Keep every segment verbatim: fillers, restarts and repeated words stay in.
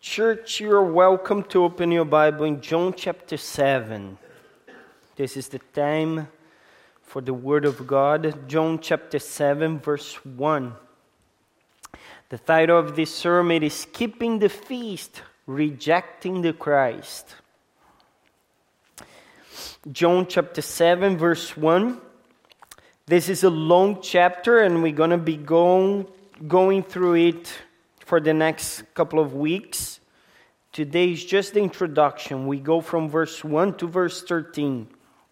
Church, you are welcome to open your Bible in John chapter seven. This is the time for the Word of God. John chapter seven, verse one. The title of this sermon is Keeping the Feast, Rejecting the Christ. John chapter seven, verse one. This is a long chapter, and we're going to be going, going through it for the next couple of weeks. Today is just the introduction. We go from verse one to verse thirteen.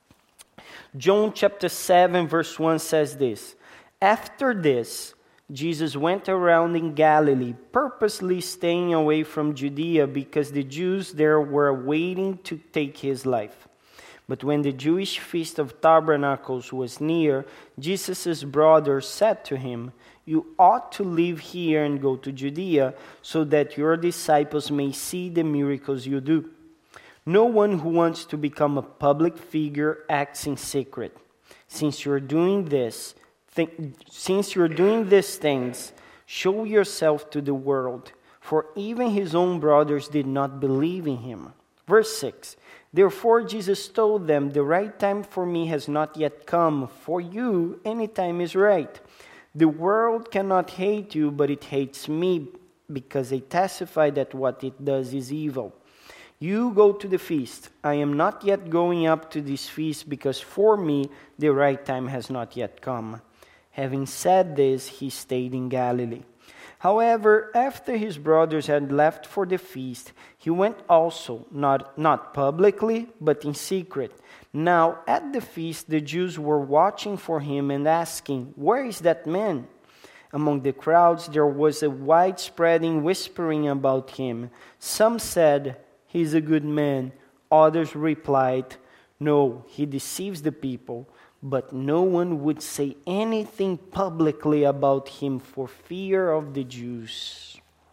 John chapter seven, verse one says this. After this, Jesus went around in Galilee, purposely staying away from Judea because the Jews there were waiting to take his life. But when the Jewish feast of tabernacles was near, Jesus' brothers said to him, "You ought to live here and go to Judea, so that your disciples may see the miracles you do. No one who wants to become a public figure acts in secret. Since you're doing this, th- since you're doing these things, show yourself to the world." For even his own brothers did not believe in him. Verse six. Therefore Jesus told them, "The right time for me has not yet come. For you, any time is right. The world cannot hate you, but it hates me, because they testify that what it does is evil. You go to the feast. I am not yet going up to this feast, because for me the right time has not yet come." Having said this, he stayed in Galilee. However, after his brothers had left for the feast, he went also, not, not publicly, but in secret. Now, at the feast, the Jews were watching for him and asking, "Where is that man?" Among the crowds, there was a widespreading whispering about him. Some said, "He is a good man." Others replied, "No, he deceives the people." But no one would say anything publicly about him for fear of the Jews.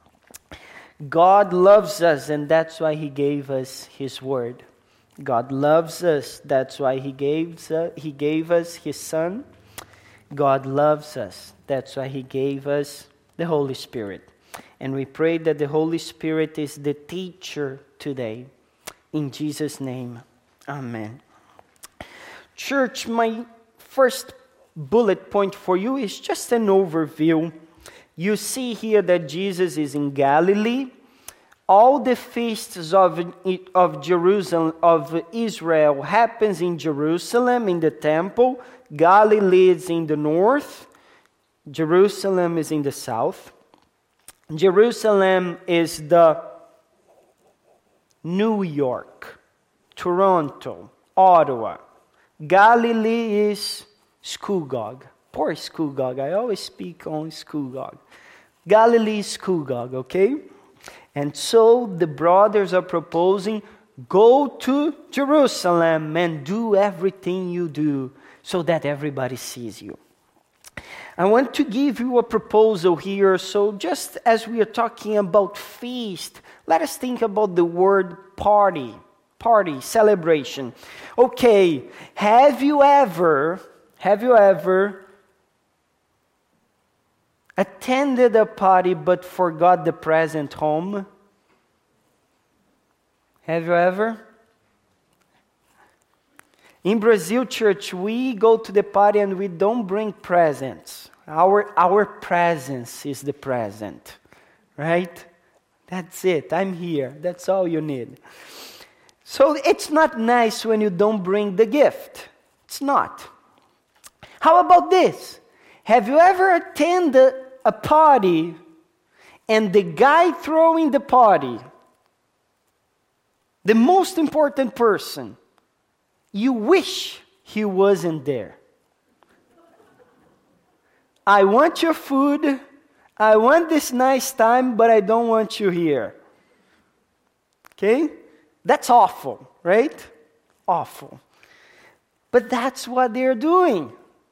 God loves us, and that's why he gave us his word. God loves us, that's why he gave, uh, he gave us his son. God loves us, that's why he gave us the Holy Spirit. And we pray that the Holy Spirit is the teacher today. In Jesus' name, amen. Church, my first bullet point for you is just an overview. You see here that Jesus is in Galilee. All the feasts of, of Jerusalem, of Israel happens in Jerusalem, in the temple. Galilee is in the north. Jerusalem is in the south. Jerusalem is the New York, Toronto, Ottawa. Galilee is Scugog. Poor Scugog. I always speak on Scugog. Galilee is Scugog, okay? And so the brothers are proposing, go to Jerusalem and do everything you do so that everybody sees you. I want to give you a proposal here. So just as we are talking about feast, let us think about the word party. Party, celebration. Okay, have you ever, have you ever attended a party but forgot the present home? Have you ever? In Brazil, church, we go to the party and we don't bring presents. Our, our presence is the present, right? That's it. I'm here. That's all you need. So it's not nice when you don't bring the gift. It's not. How about this? Have you ever attended a party and the guy throwing the party, the most important person, you wish he wasn't there? I want your food. I want this nice time, but I don't want you here. Okay? That's awful, right? Awful. But that's what they're doing.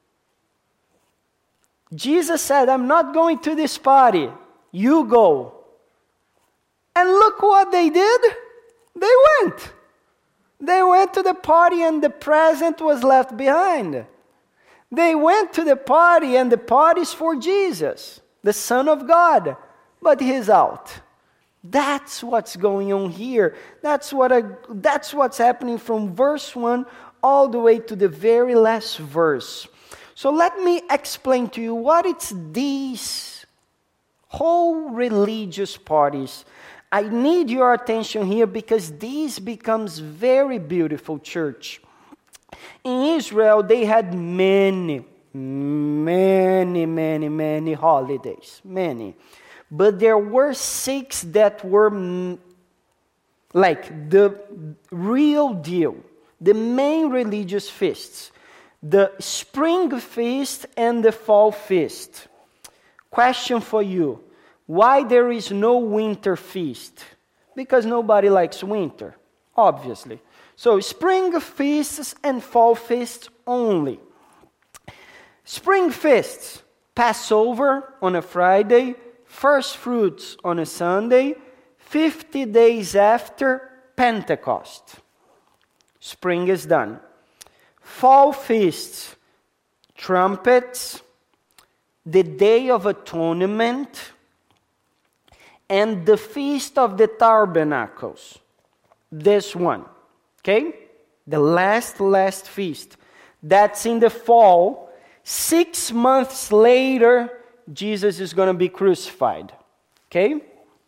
Jesus said, "I'm not going to this party. You go." And look what they did. They went. They went to the party and the present was left behind. They went to the party and the party's for Jesus, the Son of God. But he's out. That's what's going on here. That's what I, that's what's happening from verse one all the way to the very last verse. So let me explain to you what it's these whole religious parties. I need your attention here because this becomes very beautiful, church. In Israel, they had many, many, many, many holidays. Many. But there were six that were mm, like the real deal, the main religious feasts. The spring feast and the fall feast. Question for you. Why there is no winter feast? Because nobody likes winter, obviously. So spring feasts and fall feasts only. Spring feasts, Passover on a Friday, first fruits on a Sunday, fifty days after Pentecost. Spring is done. Fall feasts, trumpets, the Day of Atonement, and the Feast of the Tabernacles. This one, okay? The last, last feast. That's in the fall. Six months later, Jesus is going to be crucified. Okay?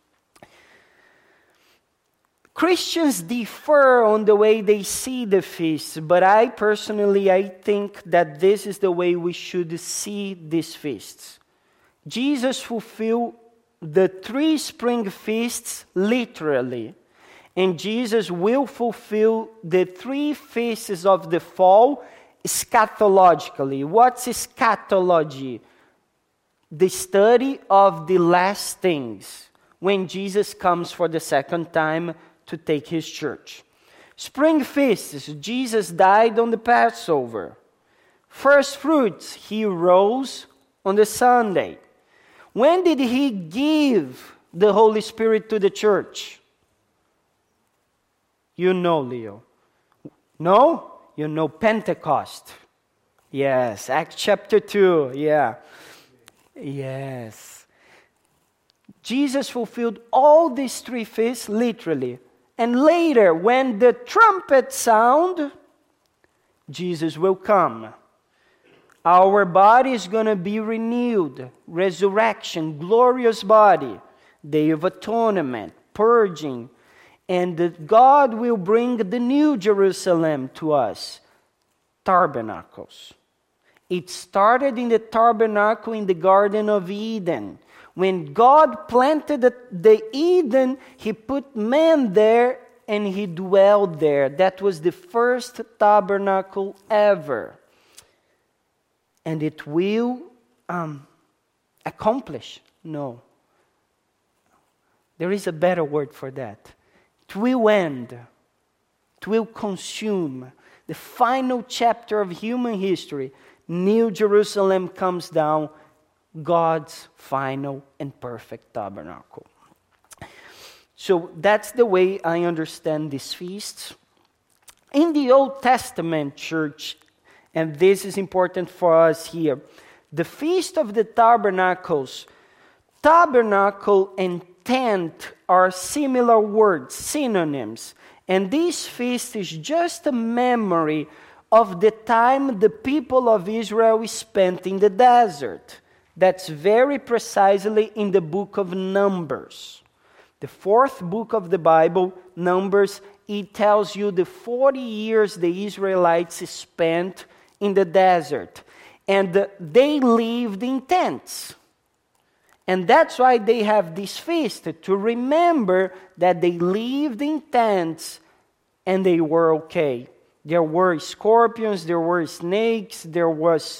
Christians differ on the way they see the feasts, but I personally, I think that this is the way we should see these feasts. Jesus fulfilled the three spring feasts literally, and Jesus will fulfill the three feasts of the fall eschatologically. What's eschatology? The study of the last things, when Jesus comes for the second time to take his church. Spring feasts, Jesus died on the Passover. First fruits, he rose on the Sunday. When did he give the Holy Spirit to the church? You know, Leo. No? You know Pentecost. Yes, Acts chapter two, yeah. Yes. Jesus fulfilled all these three feasts literally. And later, when the trumpet sound, Jesus will come. Our body is going to be renewed. Resurrection, glorious body. Day of Atonement, purging. And that God will bring the new Jerusalem to us. Tabernacles. It started in the tabernacle in the Garden of Eden. When God planted the, the Eden, he put man there and he dwelled there. That was the first tabernacle ever. And it will um, accomplish? No. There is a better word for that. It will end. It will consume. The final chapter of human history. New Jerusalem comes down. God's final and perfect tabernacle. So that's the way I understand these feasts. In the Old Testament church, and this is important for us here, the Feast of the Tabernacles, tabernacle and tent are similar words, synonyms. And this feast is just a memory of the time the people of Israel spent in the desert. That's very precisely in the book of Numbers. The fourth book of the Bible, Numbers, it tells you the forty years the Israelites spent in the desert. And they lived in tents. And that's why they have this feast, to remember that they lived in tents and they were okay. There were scorpions, there were snakes, there was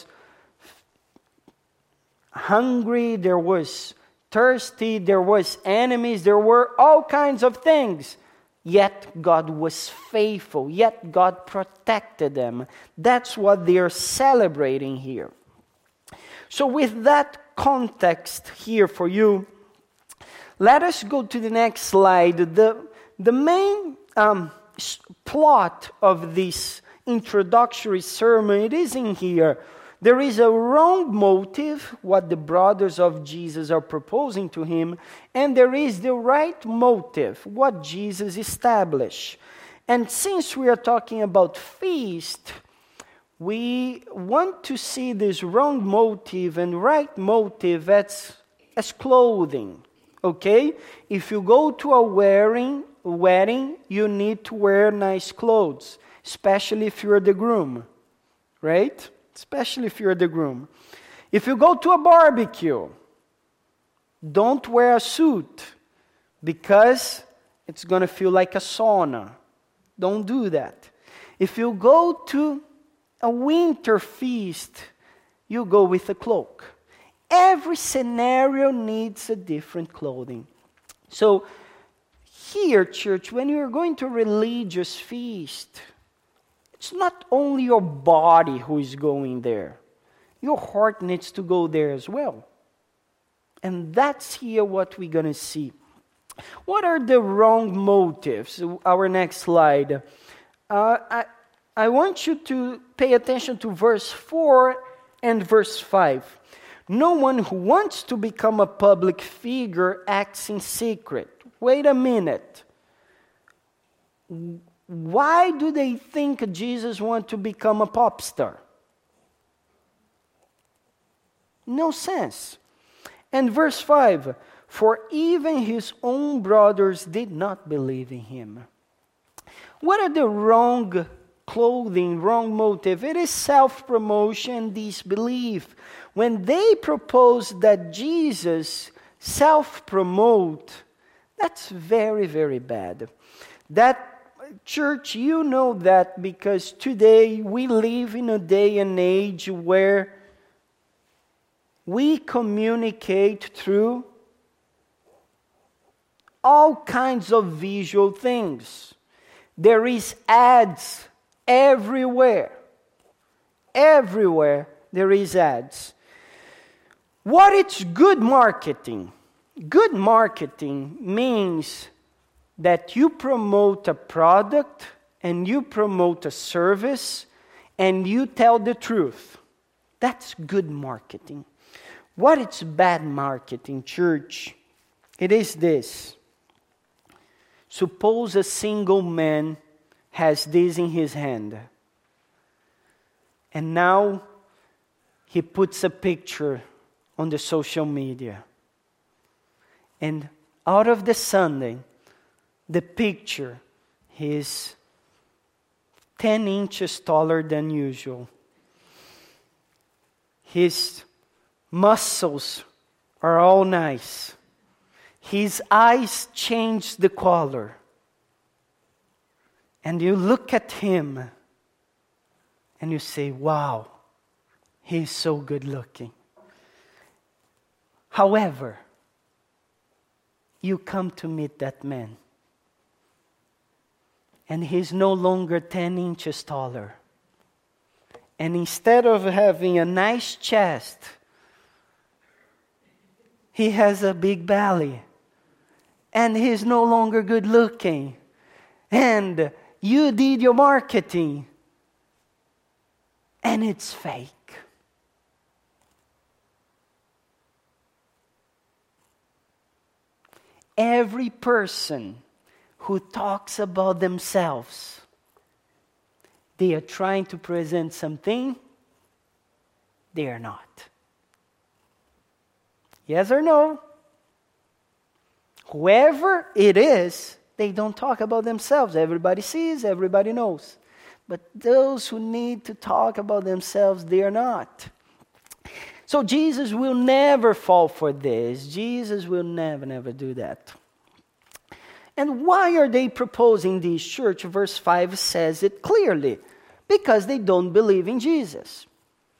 hungry, there was thirsty, there was enemies, there were all kinds of things. Yet God was faithful, yet God protected them. That's what they are celebrating here. So with that context here for you, let us go to the next slide. The, the main um, plot of this introductory sermon, it is in here. There is a wrong motive, what the brothers of Jesus are proposing to him, and there is the right motive, what Jesus established. And since we are talking about feast, we want to see this wrong motive and right motive as, as clothing, okay? If you go to a wearing, wedding, you need to wear nice clothes, especially if you're the groom, right? Especially if you're the groom. If you go to a barbecue, don't wear a suit because it's going to feel like a sauna. Don't do that. If you go to a winter feast, you go with a cloak. Every scenario needs a different clothing. So here, church, when you're going to a religious feast, it's not only your body who is going there. Your heart needs to go there as well. And that's here what we're going to see. What are the wrong motives? Our next slide. Uh, I, I want you to pay attention to verse four and verse five. No one who wants to become a public figure acts in secret. Wait a minute. Why do they think Jesus wants to become a pop star? No sense. And verse five, for even his own brothers did not believe in him. What are the wrong clothing, wrong motive? It is self-promotion, disbelief. When they propose that Jesus self-promote, that's very, very bad. That, church, you know that because today we live in a day and age where we communicate through all kinds of visual things. There is ads everywhere. Everywhere there is ads. What is good marketing? Good marketing means that you promote a product and you promote a service and you tell the truth. That's good marketing. What is bad marketing, church? It is this. Suppose a single man has this in his hand. And now he puts a picture on the social media. And out of the Sunday, the picture is ten inches taller than usual. His muscles are all nice. His eyes change the color. And you look at him and you say, wow, he's so good looking. However, you come to meet that man. And he's no longer ten inches taller. And instead of having a nice chest, he has a big belly. And he's no longer good looking. And you did your marketing. And it's fake. Every person who talks about themselves, they are trying to present something they are not. Yes or no? Whoever it is, they don't talk about themselves. Everybody sees, everybody knows. But those who need to talk about themselves, they are not. So Jesus will never fall for this. Jesus will never, never do that. And why are they proposing this, church? Verse five says it clearly. Because they don't believe in Jesus.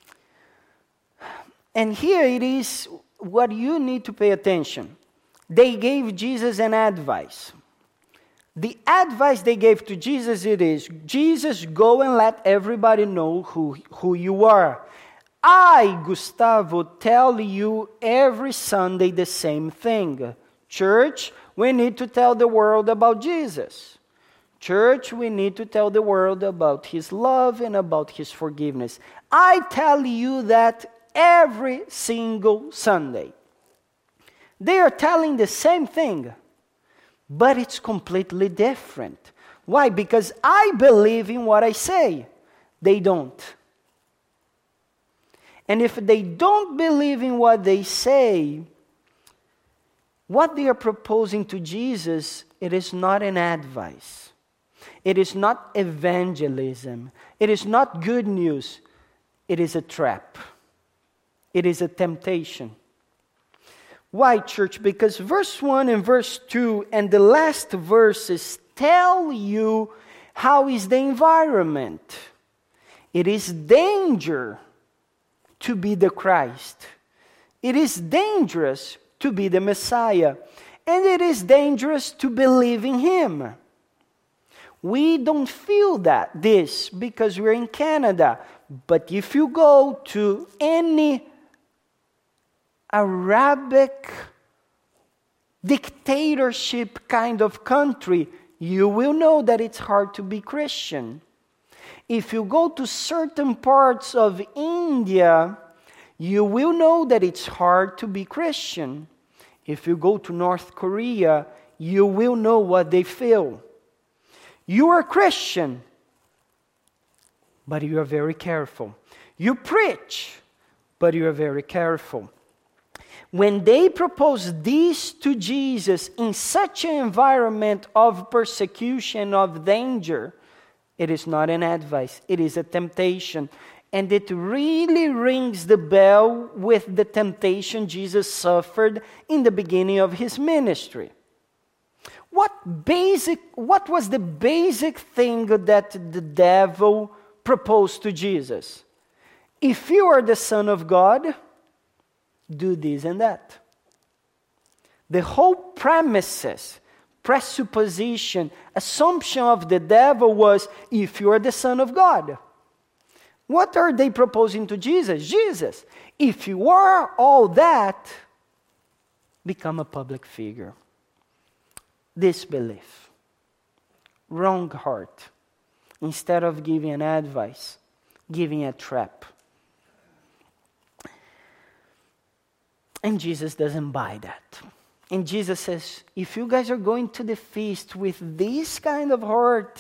And here it is what you need to pay attention. They gave Jesus an advice. The advice they gave to Jesus, it is, Jesus, go and let everybody know who, who you are. I, Gustavo, tell you every Sunday the same thing. Church, we need to tell the world about Jesus. Church, we need to tell the world about His love and about His forgiveness. I tell you that every single Sunday. They are telling the same thing, but it's completely different. Why? Because I believe in what I say. They don't. And if they don't believe in what they say, what they are proposing to Jesus, it is not an advice. It is not evangelism. It is not good news. It is a trap. It is a temptation. Why, church? Because verse one and verse two and the last verses tell you how is the environment. It is danger to be the Christ. It is dangerous to be the Messiah. And it is dangerous to believe in Him. We don't feel that, this, because we're in Canada. But if you go to any Arabic dictatorship kind of country, you will know that it's hard to be Christian. If you go to certain parts of India, you will know that it's hard to be Christian. If you go to North Korea, you will know what they feel. You are Christian, but you are very careful. You preach, but you are very careful. When they propose this to Jesus in such an environment of persecution, of danger, it is not an advice, it is a temptation. And it really rings the bell with the temptation Jesus suffered in the beginning of His ministry. What basic, what was the basic thing that the devil proposed to Jesus? If you are the Son of God, do this and that. The whole premises, presupposition, assumption of the devil was, if you are the Son of God. What are they proposing to Jesus? Jesus, if you are all that, become a public figure. Disbelief. Wrong heart. Instead of giving an advice, giving a trap. And Jesus doesn't buy that. And Jesus says, if you guys are going to the feast with this kind of heart,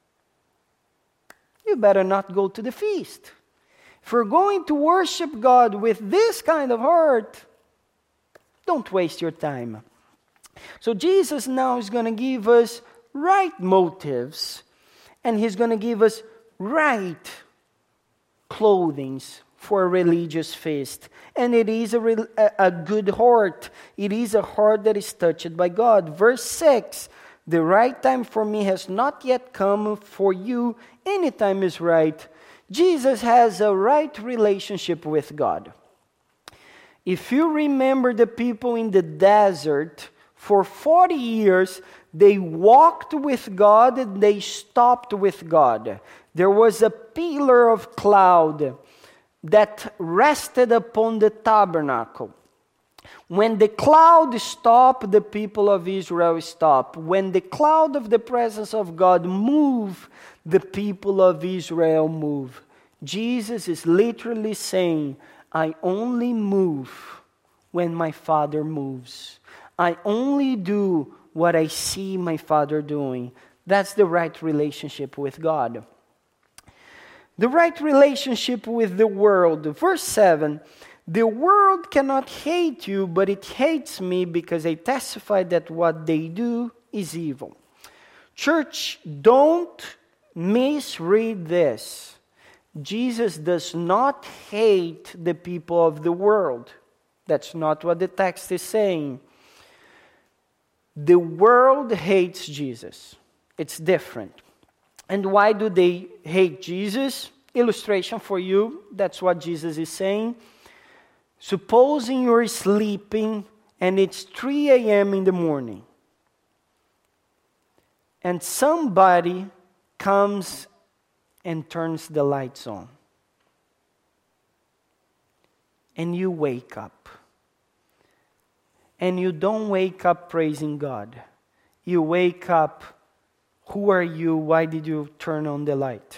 you better not go to the feast. If you're going to worship God with this kind of heart, don't waste your time. So Jesus now is going to give us right motives, and He's going to give us right clothing for a religious feast. And it is a, re- a good heart. It is a heart that is touched by God. Verse six, the right time for me has not yet come. For you, any time is right. Jesus has a right relationship with God. If you remember the people in the desert, for forty years, they walked with God and they stopped with God. There was a pillar of cloud that rested upon the tabernacle. When the cloud stopped, the people of Israel stopped. When the cloud of the presence of God moved, the people of Israel moved. Jesus is literally saying, I only move when my Father moves. I only do what I see my Father doing. That's the right relationship with God. The right relationship with the world. Verse seven, the world cannot hate you, but it hates me because I testify that what they do is evil. Church, don't misread this. Jesus does not hate the people of the world. That's not what the text is saying. The world hates Jesus. It's different. And why do they hate Jesus? Illustration for you. That's what Jesus is saying. Supposing you're sleeping and it's three a.m. in the morning. And somebody comes and turns the lights on. And you wake up. And you don't wake up praising God. You wake up Who are you? Why did you turn on the light?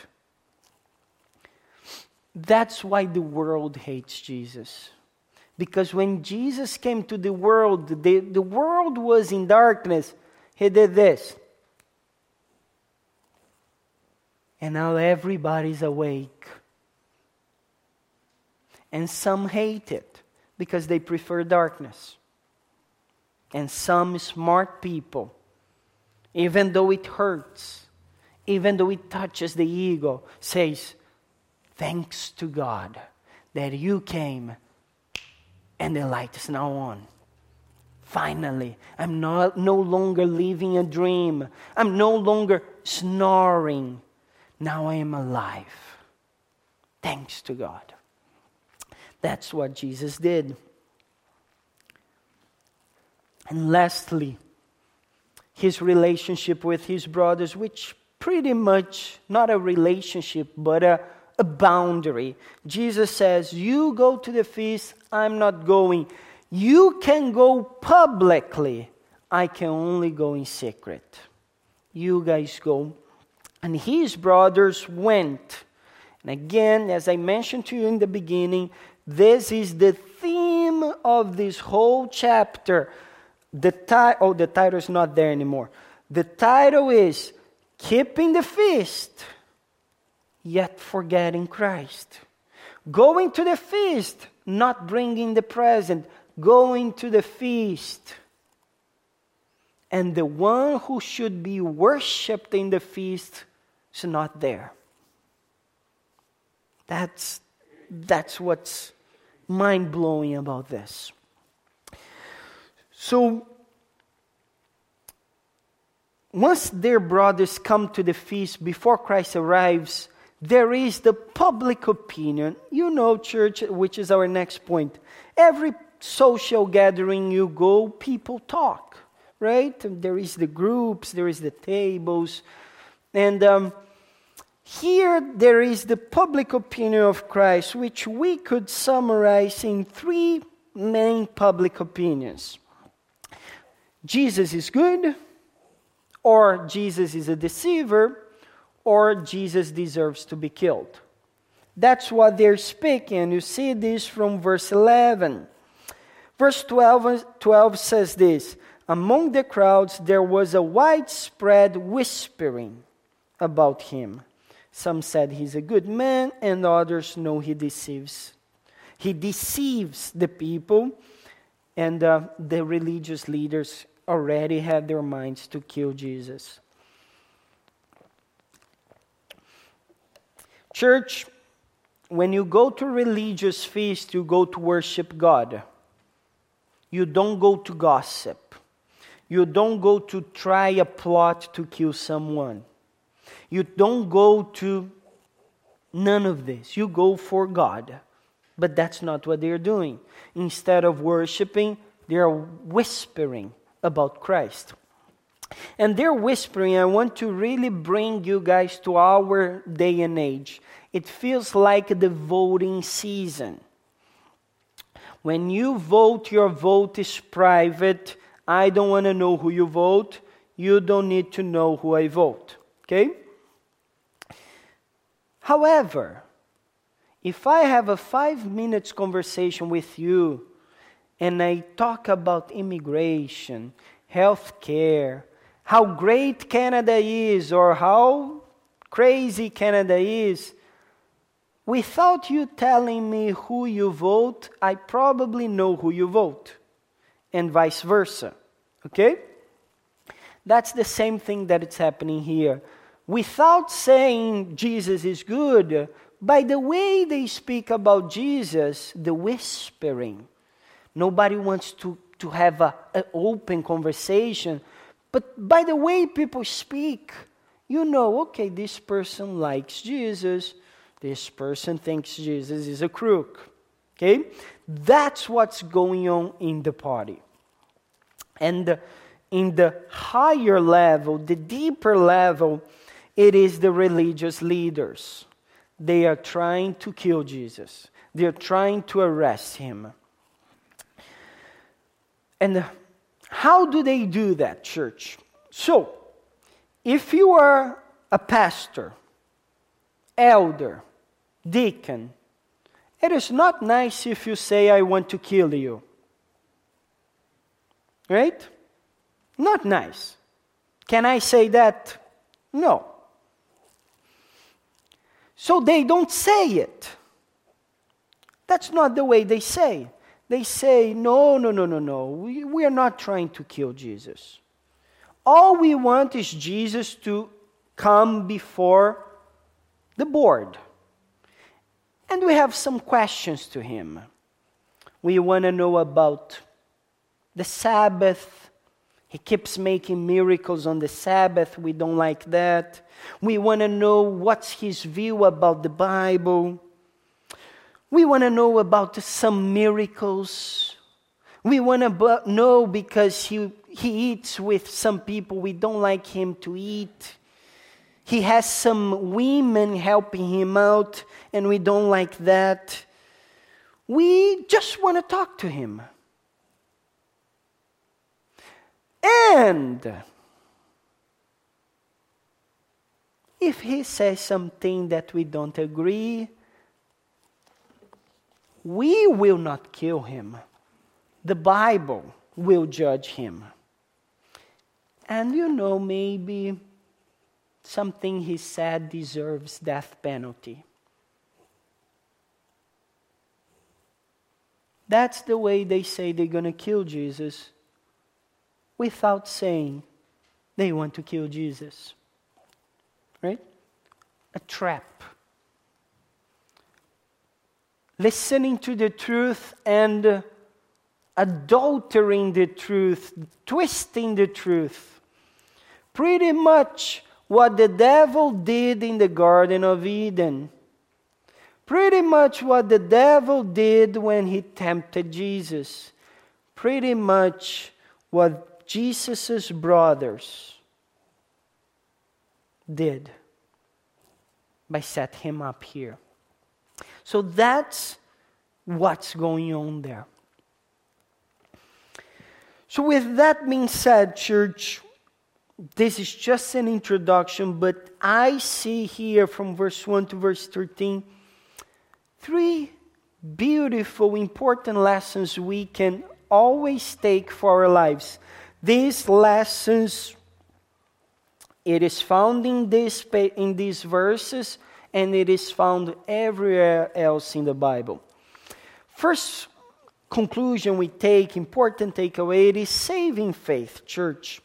That's why the world hates Jesus. Because when Jesus came to the world, the, the world was in darkness. He did this. And now everybody's awake. And some hate it because they prefer darkness. And some smart people, even though it hurts, even though it touches the ego, says, thanks to God that you came and the light is now on. Finally, I'm not no longer living a dream. I'm no longer snoring. Now I am alive. Thanks to God. That's what Jesus did. And lastly, his relationship with his brothers, which pretty much not a relationship, but a, a boundary. Jesus says, you go to the feast, I'm not going. You can go publicly. I can only go in secret. You guys go. And his brothers went. And again, as I mentioned to you in the beginning, this is the theme of this whole chapter. The ti- oh, the title is not there anymore. The title is Keeping the Feast, Yet Forgetting Christ. Going to the feast, not bringing the present. Going to the feast. And the one who should be worshipped in the feast is not there. That's, that's what's mind-blowing about this. So, once their brothers come to the feast before Christ arrives, there is the public opinion. You know, church, which is our next point. Every social gathering you go, people talk, right? And there is the groups, there is the tables. And um, here there is the public opinion of Christ, which we could summarize in three main public opinions. Jesus is good, or Jesus is a deceiver, or Jesus deserves to be killed. That's what they're speaking, and you see this from verse eleven. Verse twelve, twelve says this, among the crowds there was a widespread whispering about him. Some said he's a good man, and others know he deceives. He deceives the people, and uh, the religious leaders already had their minds to kill Jesus. Church, when you go to religious feast, you go to worship God. You don't go to gossip. You don't go to try a plot to kill someone. You don't go to none of this. You go for God. But that's not what they're doing. Instead of worshiping, they're whispering about Christ. And they're whispering, I want to really bring you guys to our day and age. It feels like the voting season. When you vote, your vote is private. I don't want to know who you vote. You don't need to know who I vote. Okay? However, if I have a five minutes conversation with you and I talk about immigration, health care, how great Canada is or how crazy Canada is, without you telling me who you vote, I probably know who you vote, and vice versa. Okay? That's the same thing that is happening here. Without saying Jesus is good, by the way they speak about Jesus, the whispering, nobody wants to, to have a, an open conversation, but by the way people speak, you know, okay, this person likes Jesus, this person thinks Jesus is a crook. Okay? That's what's going on in the party. And in the higher level, the deeper level, it is the religious leaders. They are trying to kill Jesus. They are trying to arrest him. And how do they do that, church? So, if you are a pastor, elder, deacon, it is not nice if you say, I want to kill you. Right? Not nice. Can I say that? No. So they don't say it. That's not the way they say. They say, no, no, no, no, no. We, we are not trying to kill Jesus. All we want is Jesus to come before the board. And we have some questions to him. We want to know about the Sabbath. He keeps making miracles on the Sabbath. We don't like that. We want to know what's his view about the Bible. We want to know about some miracles. We want to know because he, he eats with some people we don't like him to eat. He has some women helping him out and we don't like that. We just want to talk to him. And if he says something that we don't agree, we will not kill him. The Bible will judge him. And you know, maybe something he said deserves death penalty. That's the way they say they're going to kill Jesus, without saying they want to kill Jesus. Right? A trap. Listening to the truth and adultering the truth, twisting the truth. Pretty much what the devil did in the Garden of Eden. Pretty much what the devil did when he tempted Jesus. Pretty much what Jesus' brothers did by setting him up here. So that's what's going on there. So with that being said, church, this is just an introduction, but I see here from verse one to verse thirteen, three beautiful, important lessons we can always take for our lives. These lessons, it is found in, this, in these verses, and it is found everywhere else in the Bible. First conclusion we take, important takeaway, it is saving faith, church.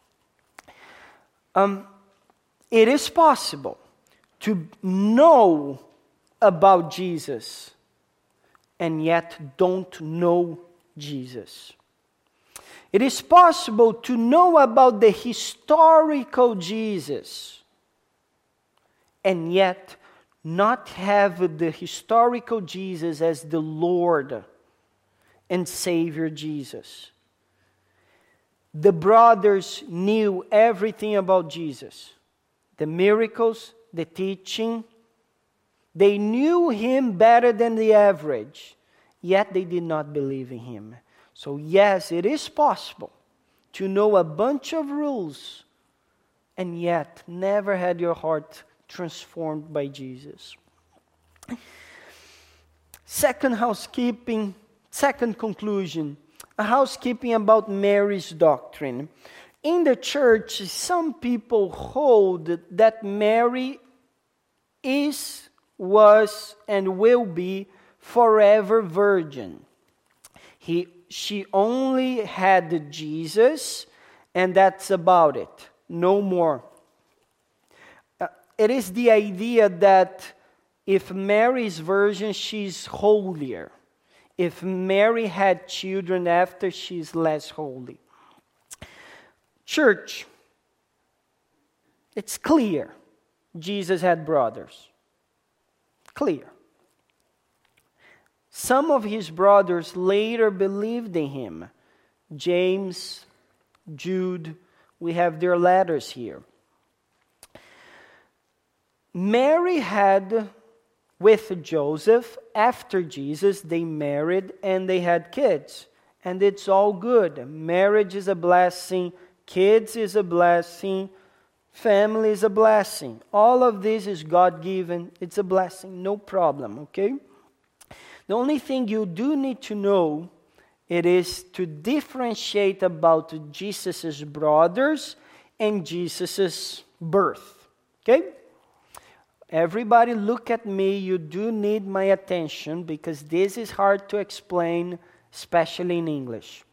Um, it is possible to know about Jesus and yet don't know Jesus. It is possible to know about the historical Jesus and yet not have the historical Jesus as the Lord and Savior Jesus. The brothers knew everything about Jesus. The miracles, the teaching. They knew him better than the average, yet they did not believe in him. So yes, it is possible to know a bunch of rules and yet never had your heart transformed by Jesus. Second housekeeping, second conclusion, a housekeeping about Mary's doctrine. In the church, some people hold that Mary is, was, and will be forever virgin. He, she only had Jesus, and that's about it. No more. Uh, it is the idea that if Mary is virgin, she's holier. If Mary had children after, she's less holy. Church, it's clear Jesus had brothers. Clear. Some of his brothers later believed in him. James, Jude, we have their letters here. Mary had with Joseph, after Jesus, they married and they had kids. And it's all good. Marriage is a blessing. Kids is a blessing. Family is a blessing. All of this is God-given. It's a blessing, no problem, okay? The only thing you do need to know, it is to differentiate about Jesus' brothers and Jesus' birth, okay? Everybody look at me. You do need my attention because this is hard to explain, especially in English.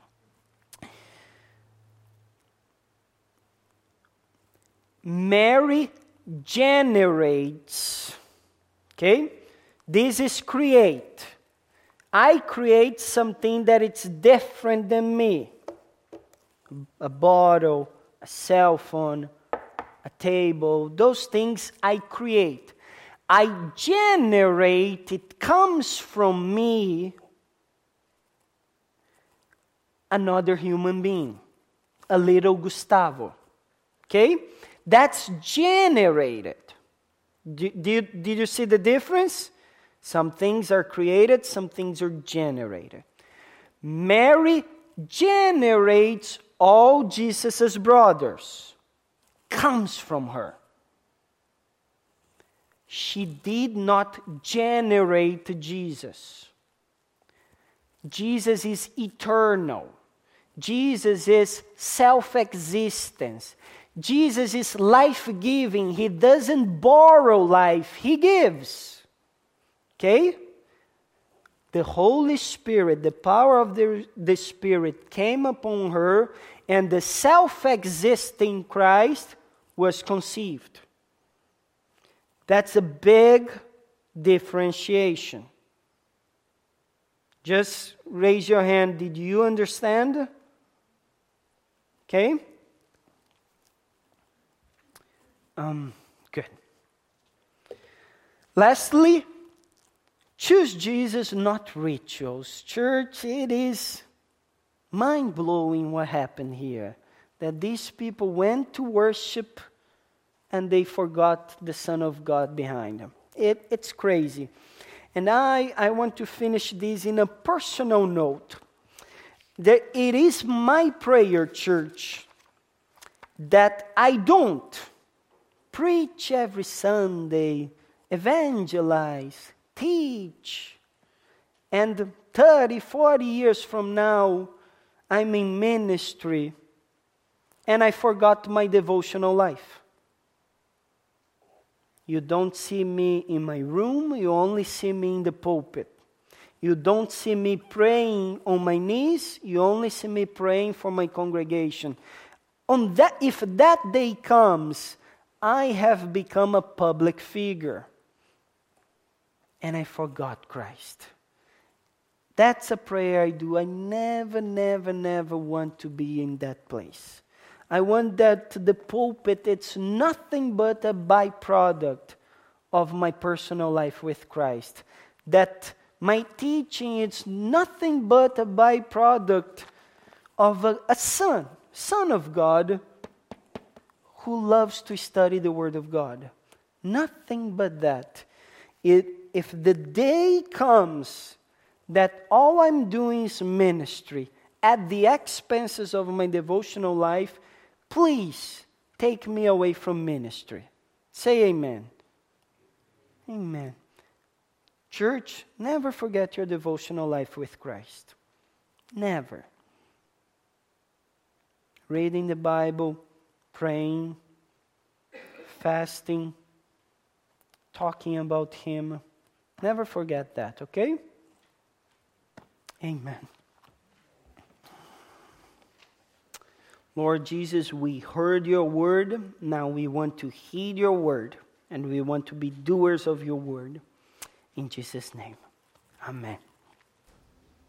Mary generates, okay? This is create. I create something that it's different than me. A bottle, a cell phone, a table, those things I create. I generate, it comes from me, another human being, a little Gustavo, okay? That's generated. Did, did, did you see the difference? Some things are created, some things are generated. Mary generates all Jesus' brothers. Comes from her. She did not generate Jesus. Jesus is eternal. Jesus is self-existence. Jesus is life-giving. He doesn't borrow life, He gives. Okay? The Holy Spirit, the power of the, the Spirit came upon her, and the self-existing Christ was conceived. That's a big differentiation. Just raise your hand. Did you understand? Okay? Um, good. Lastly, choose Jesus, not rituals. Church, it is mind-blowing what happened here. That these people went to worship and they forgot the Son of God behind them. It, it's crazy. And I, I want to finish this in a personal note. That it is my prayer, church, that I don't preach every Sunday, evangelize, teach, and thirty, forty years from now, I'm in ministry, and I forgot my devotional life. You don't see me in my room, you only see me in the pulpit. You don't see me praying on my knees, you only see me praying for my congregation. On that, if that day comes, I have become a public figure. And I forgot Christ. That's a prayer I do. I never, never, never want to be in that place. I want that the pulpit, it's nothing but a byproduct of my personal life with Christ. That my teaching is nothing but a byproduct of a, a son, son of God, who loves to study the Word of God. Nothing but that. It, if the day comes that all I'm doing is ministry at the expenses of my devotional life, please take me away from ministry. Say amen. Amen. Church, never forget your devotional life with Christ. Never. Reading the Bible, praying, fasting, talking about Him. Never forget that, okay? Amen. Lord Jesus, we heard your word. Now we want to heed your word, and we want to be doers of your word. In Jesus' name, amen.